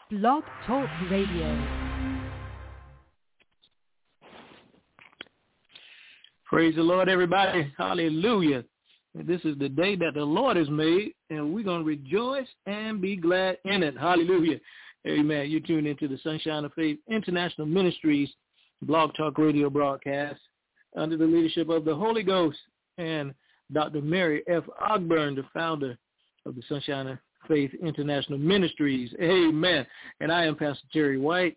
Blog Talk Radio. Praise the Lord, everybody. Hallelujah. This is the day that the Lord has made, and we're going to rejoice and be glad in it. Hallelujah. Amen. You're tuned into the Sunshine of Faith International Ministries Blog Talk Radio broadcast under the leadership of the Holy Ghost and Dr. Mary F. Ogburn, the founder of the Sunshine of Faith International Ministries. Amen. And I am Pastor Terry White.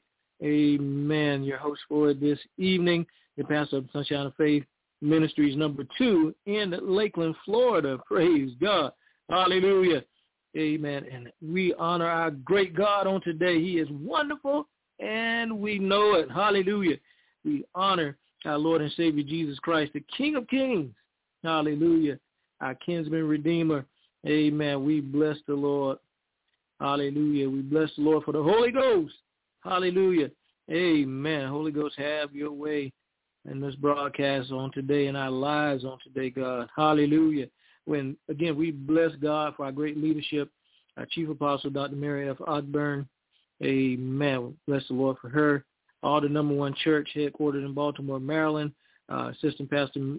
Amen. Your host for this evening, the pastor of Sunshine of Faith Ministries number 2 in Lakeland, Florida. Praise God. Hallelujah. Amen. And we honor our great God on today. He is wonderful, and we know it. Hallelujah. We honor our Lord and Savior Jesus Christ, the King of Kings. Hallelujah. Our kinsman redeemer. Amen. We bless the Lord. Hallelujah. We bless the Lord for the Holy Ghost. Hallelujah. Amen. Holy Ghost, have your way in this broadcast on today, in our lives on today, God. Hallelujah. When, again, we bless God for our great leadership, our Chief Apostle, Dr. Mary F. Ogburn. Amen. Bless the Lord for her. All the number one church headquartered in Baltimore, Maryland. Assistant Pastor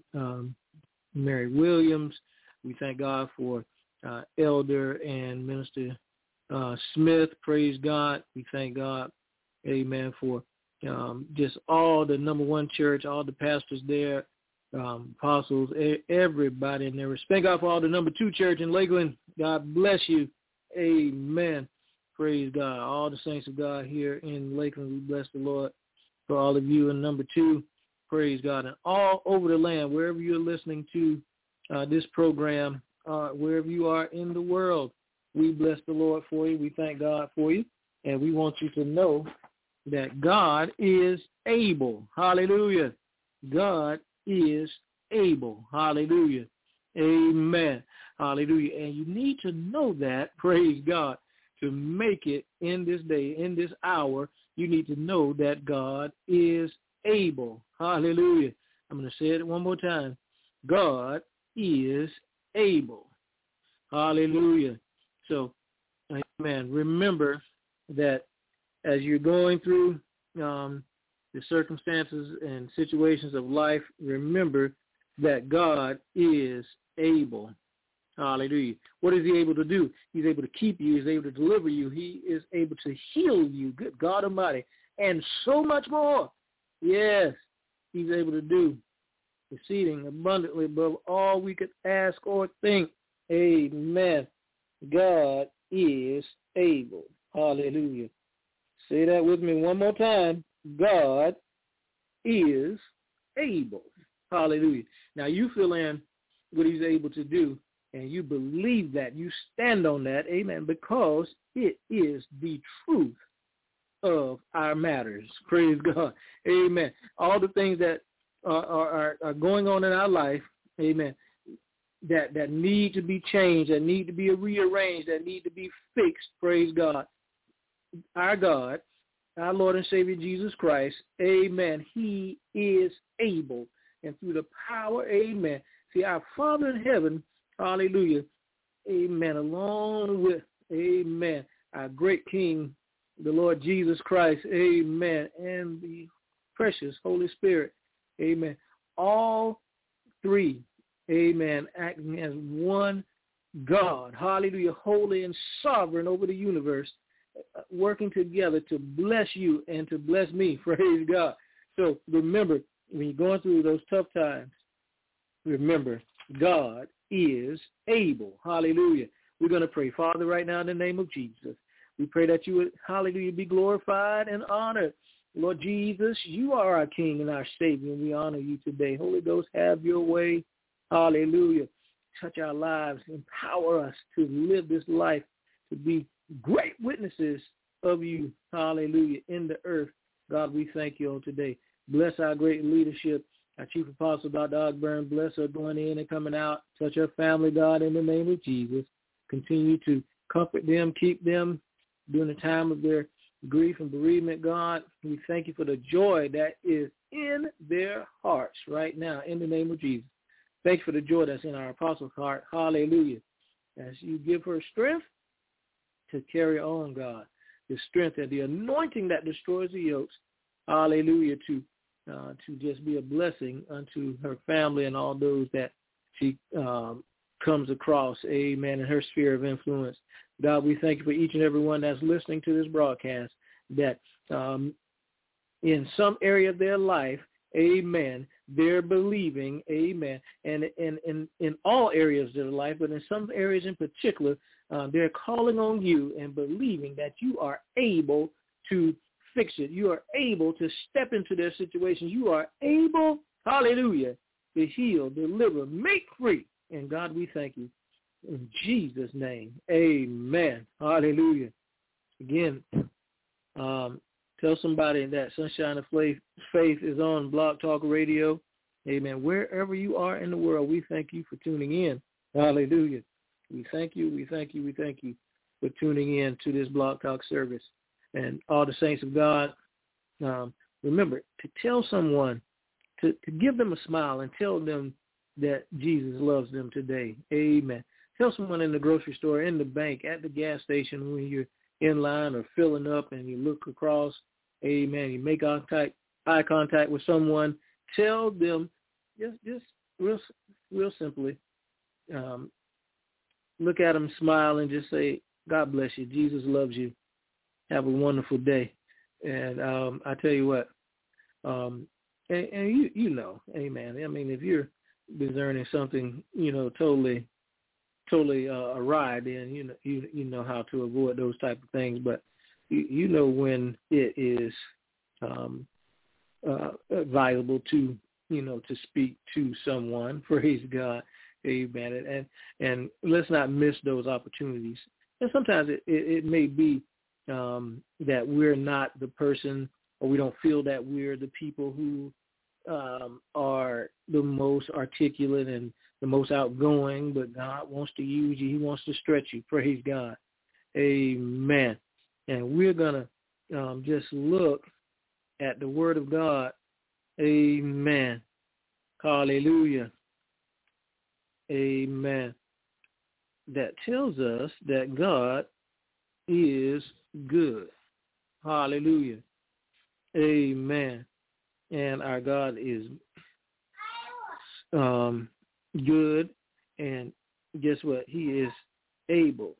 Mary Williams. We thank God for Elder and Minister Smith. Praise God. We thank God, amen, for just all the number one church, all the pastors there, apostles, everybody in there. Thank God for all the number 2 church in Lakeland. God bless you. Amen. Praise God. All the saints of God here in Lakeland, we bless the Lord for all of you in number 2. Praise God. And all over the land, wherever you're listening to this program, wherever you are in the world, we bless the Lord for you. We thank God for you. And we want you to know that God is able. Hallelujah. God is able. Hallelujah. Amen. Hallelujah. And you need to know that, praise God, to make it in this day, in this hour. You need to know that God is able. Hallelujah. I'm going to say it one more time. God is able. Hallelujah. So, amen. Remember that as you're going through the circumstances and situations of life, remember that God is able. Hallelujah. What is he able to do? He's able to keep you. He's able to deliver you. He is able to heal you. Good God Almighty. And so much more. Yes, he's able to do exceeding abundantly above all we could ask or think. Amen. God is able. Hallelujah. Say that with me one more time. God is able. Hallelujah. Now you fill in what he's able to do, and you believe that. You stand on that. Amen. Because it is the truth of our matters. Praise God. Amen. All the things that are going on in our life, amen, that need to be changed, that need to be rearranged, that need to be fixed. Praise God. Our God, our Lord and Savior Jesus Christ, amen, he is able. And through the power, amen. See, our Father in heaven, hallelujah, amen, along with, amen, our great King, the Lord Jesus Christ, amen, and the precious Holy Spirit, amen, all 3, amen, acting as one God, hallelujah, holy and sovereign over the universe, working together to bless you and to bless me. Praise God. So remember, when you're going through those tough times, remember, God is able. Hallelujah. We're going to pray. Father, right now in the name of Jesus, we pray that you would, hallelujah, be glorified and honored. Lord Jesus, you are our King and our Savior, and we honor you today. Holy Ghost, have your way. Hallelujah. Touch our lives. Empower us to live this life, to be great witnesses of you, hallelujah, in the earth. God, we thank you on today. Bless our great leadership, our Chief Apostle, Dr. Ogburn. Bless her going in and coming out. Touch her family, God, in the name of Jesus. Continue to comfort them, keep them during the time of their grief and bereavement, God. We thank you for the joy that is in their hearts right now, in the name of Jesus. Thank you for the joy that's in our apostle's heart. Hallelujah. As you give her strength to carry on, God. the strength and the anointing that destroys the yokes. Hallelujah, to just be a blessing unto her family and all those that she comes across, amen, in her sphere of influence. God, we thank you for each and every one that's listening to this broadcast, that in some area of their life, amen, they're believing, amen, and in all areas of their life, but in some areas in particular, they're calling on you and believing that you are able to fix it. You are able to step into their situation. You are able, hallelujah, to heal, deliver, make free. And God, we thank you. In Jesus' name, amen. Hallelujah. Again, tell somebody that Sunshine of Faith is on Blog Talk Radio. Amen. Wherever you are in the world, we thank you for tuning in. Hallelujah. We thank you, we thank you, we thank you for tuning in to this Blog Talk service. And all the saints of God, remember to tell someone, to give them a smile and tell them that Jesus loves them today. Amen. Tell someone in the grocery store, in the bank, at the gas station when you're in line or filling up and you look across, amen, you make eye contact with someone, tell them just real simply, look at them, smile, and just say, God bless you. Jesus loves you. Have a wonderful day. And I tell you what, and you know, amen. I mean, if you're discerning something, totally awry, then you know how to avoid those type of things. But you know when it is valuable to to speak to someone. Praise God, amen. And let's not miss those opportunities. And sometimes it may be that we're not the person, or we don't feel that we're the people who are the most articulate and the most outgoing, but God wants to use you. He wants to stretch you. Praise God. Amen. And we're going to just look at the Word of God. Amen. Hallelujah. Amen. That tells us that God is good. Hallelujah. Amen. And our God is good, and guess what? He is able.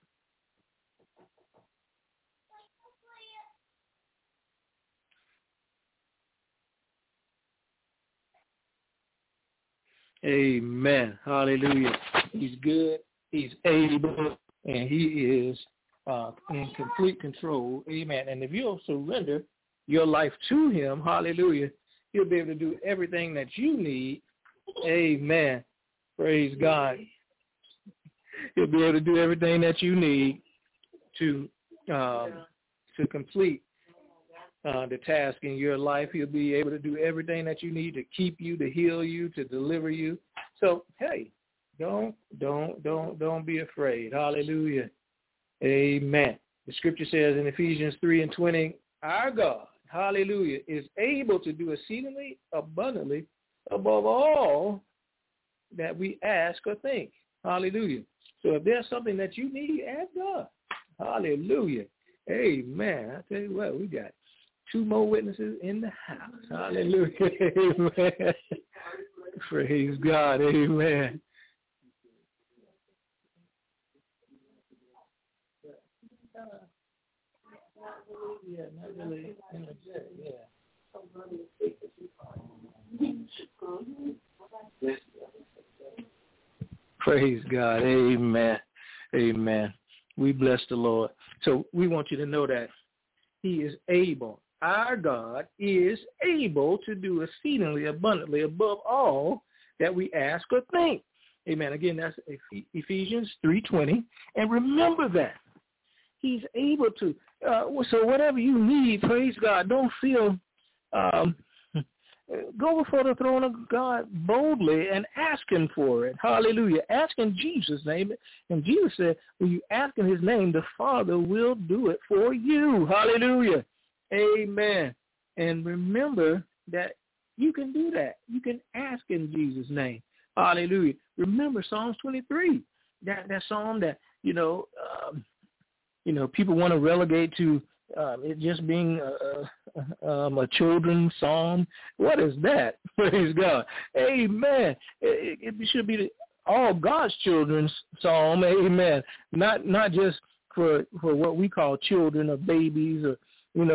Amen. Hallelujah. He's good. He's able, and he is in complete control. Amen. And if you'll surrender your life to him, hallelujah, he'll be able to do everything that you need. Amen. Praise God. He'll be able to do everything that you need to complete the task in your life. He'll be able to do everything that you need to keep you, to heal you, to deliver you. So, hey, don't be afraid. Hallelujah. Amen. The scripture says in Ephesians 3:20, our God, hallelujah, is able to do exceedingly abundantly above all that we ask or think. Hallelujah. So if there's something that you need, ask God. Hallelujah. Amen. I tell you what, we got 2 more witnesses in the house. Hallelujah. Amen. Praise God. Amen. Not really energetic, yeah. Praise God. Amen. Amen. We bless the Lord. So we want you to know that he is able. Our God is able to do exceedingly abundantly above all that we ask or think. Amen. Again, that's Ephesians 3:20. And remember that. He's able to. So whatever you need, praise God, don't feel, go before the throne of God boldly and ask him for it. Hallelujah. Ask in Jesus' name. And Jesus said, when you ask in his name, the Father will do it for you. Hallelujah. Amen. And remember that you can do that. You can ask in Jesus' name. Hallelujah. Remember Psalms 23, that psalm that, people want to relegate to it just being a children's psalm. What is that? Praise God. Amen. It should be all God's children's psalm. Amen. Not just for what we call children or babies or,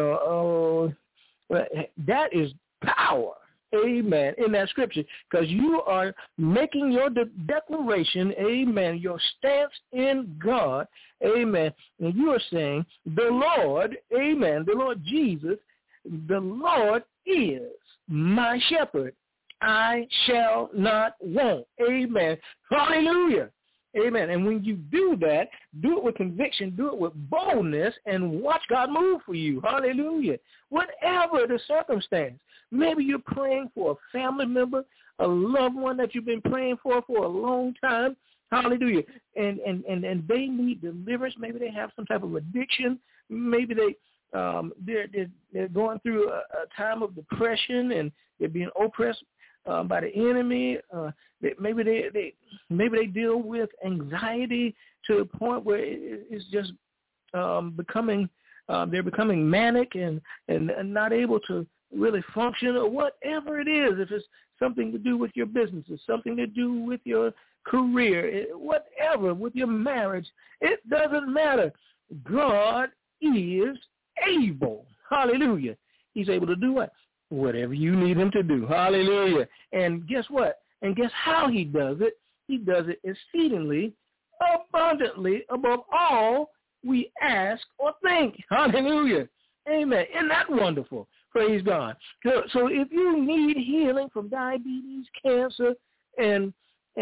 that is power. Amen. In that scripture, because you are making your declaration, amen, your stance in God, amen, and you are saying, the Lord, amen, the Lord Jesus, the Lord is my shepherd. I shall not want. Amen. Hallelujah. Amen. And when you do that, do it with conviction, do it with boldness, and watch God move for you. Hallelujah. Whatever the circumstance, maybe you're praying for a family member, a loved one that you've been praying for a long time. Hallelujah. And they need deliverance. Maybe they have some type of addiction. Maybe they're going through a time of depression and they're being oppressed by the enemy. Maybe they deal with anxiety to the point where it's just becoming manic and not able to really function, or whatever it is. If it's something to do with your business, it's something to do with your career, whatever, with your marriage, it doesn't matter. God is able. Hallelujah. He's able to do what? Whatever you need him to do. Hallelujah. And guess what? And guess how he does it? He does it exceedingly, abundantly, above all we ask or think. Hallelujah. Amen. Isn't that wonderful? Praise God. So if you need healing from diabetes, cancer, and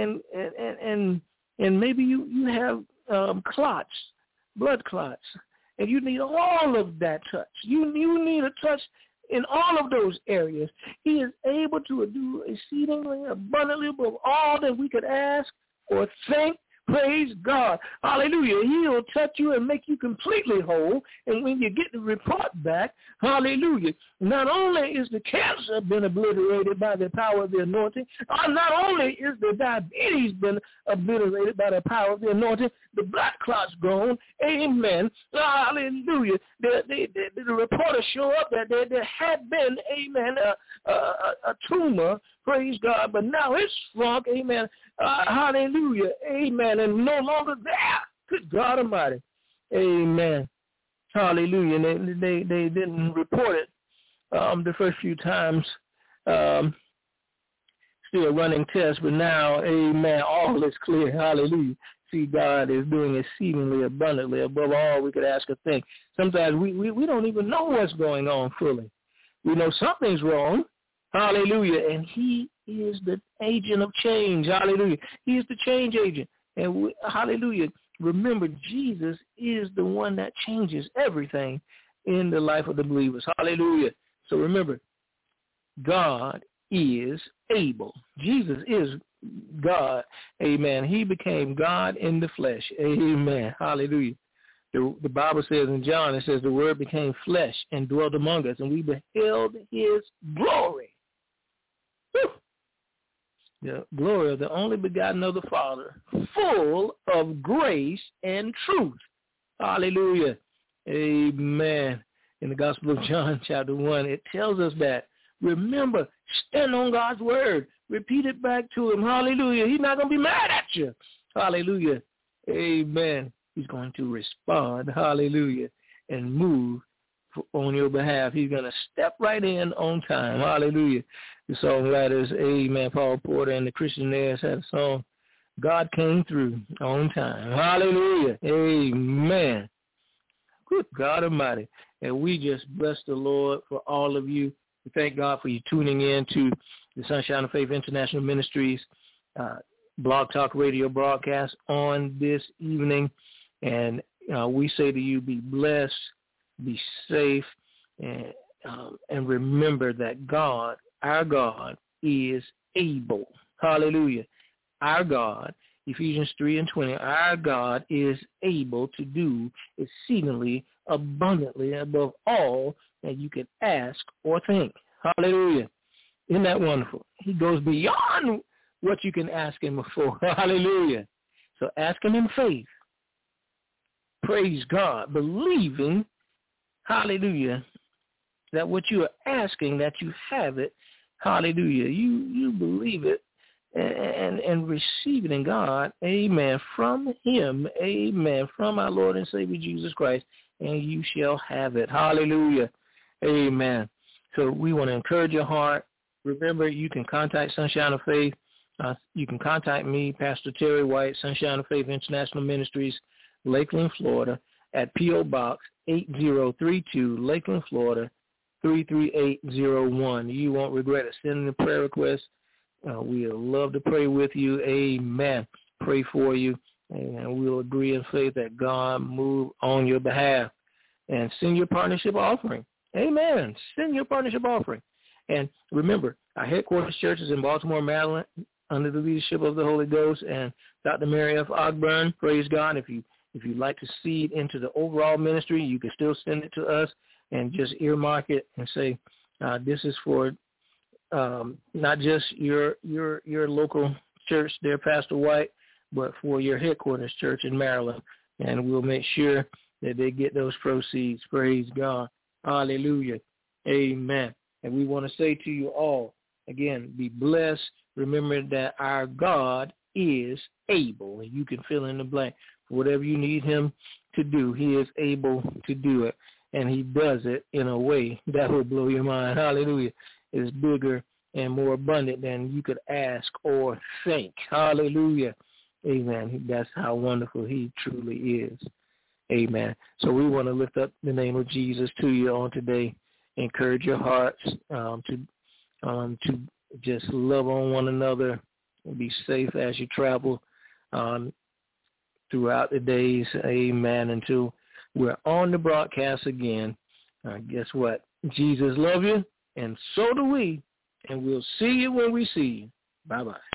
maybe you have clots, blood clots, and you need all of that touch. You need a touch in all of those areas. He is able to do exceedingly abundantly above all that we could ask or think. Praise God. Hallelujah. He'll touch you and make you completely whole. And when you get the report back, hallelujah, not only is the cancer been obliterated by the power of the anointing, not only is the diabetes been obliterated by the power of the anointing, the blood clot's gone. Amen. Hallelujah. The reporters show up that there had been, amen, a tumor, praise God, but now it's shrunk, amen. Hallelujah. Amen. And no longer there. Good God Almighty. Amen. Hallelujah. And they didn't report it the first few times. Still running tests, but now, amen, all is clear. Hallelujah. See, God is doing exceedingly abundantly above all we could ask or think. Sometimes we don't even know what's going on fully. We know something's wrong. Hallelujah. And he is the agent of change. Hallelujah. He is the change agent. And hallelujah. Remember, Jesus is the one that changes everything in the life of the believers. Hallelujah. So remember, God is able. Jesus is God. Amen. He became God in the flesh. Amen. Hallelujah. The Bible says in John, it says the word became flesh and dwelt among us, and we beheld his glory. Whew. The glory of the only begotten of the Father, full of grace and truth. Hallelujah. Amen. In the Gospel of John, chapter 1, it tells us that. Remember, stand on God's word. Repeat it back to him. Hallelujah. He's not going to be mad at you. Hallelujah. Amen. He's going to respond. Hallelujah. And move on your behalf. He's going to step right in on time. Hallelujah. The songwriters, amen, Paul Porter and the Christianaires had a song, God came through on time. Hallelujah. Amen. Good God Almighty. And we just bless the Lord for all of you. We thank God for you tuning in to the Sunshine of Faith International Ministries Blog Talk Radio broadcast on this evening. And we say to you, be blessed, be safe, and remember that God, our God, is able. Hallelujah. Our God, Ephesians 3:20, our God is able to do exceedingly abundantly above all that you can ask or think. Hallelujah. Isn't that wonderful? He goes beyond what you can ask him for. Hallelujah. So ask him in faith. Praise God, believing, hallelujah, that what you are asking, that you have it, hallelujah, you believe it and receive it in God, amen, from him, amen, from our Lord and Savior Jesus Christ, and you shall have it. Hallelujah, amen. So we want to encourage your heart. Remember, you can contact Sunshine of Faith. You can contact me, Pastor Terry White, Sunshine of Faith International Ministries, Lakeland, Florida, at P.O. Box 8032, Lakeland, Florida, 33801. You won't regret it. Send in a prayer request. We'll love to pray with you. Amen. Pray for you. And we'll agree in faith that God move on your behalf. And send your partnership offering. Amen. Send your partnership offering. And remember, our headquarters church is in Baltimore, Maryland, under the leadership of the Holy Ghost and Dr. Mary F. Ogburn. Praise God. If you'd like to seed into the overall ministry, you can still send it to us and just earmark it and say, this is for not just your local church there, Pastor White, but for your headquarters church in Maryland. And we'll make sure that they get those proceeds. Praise God. Hallelujah. Amen. And we want to say to you all, again, be blessed. Remember that our God is able. You can fill in the blank. Whatever you need him to do, he is able to do it. And he does it in a way that will blow your mind. Hallelujah. It's bigger and more abundant than you could ask or think. Hallelujah. Amen. That's how wonderful he truly is. Amen. So we want to lift up the name of Jesus to you on today. Encourage your hearts to just love on one another and be safe as you travel throughout the days. Amen. Until we're on the broadcast again. Guess what? Jesus loves you, and so do we. And we'll see you when we see you. Bye-bye.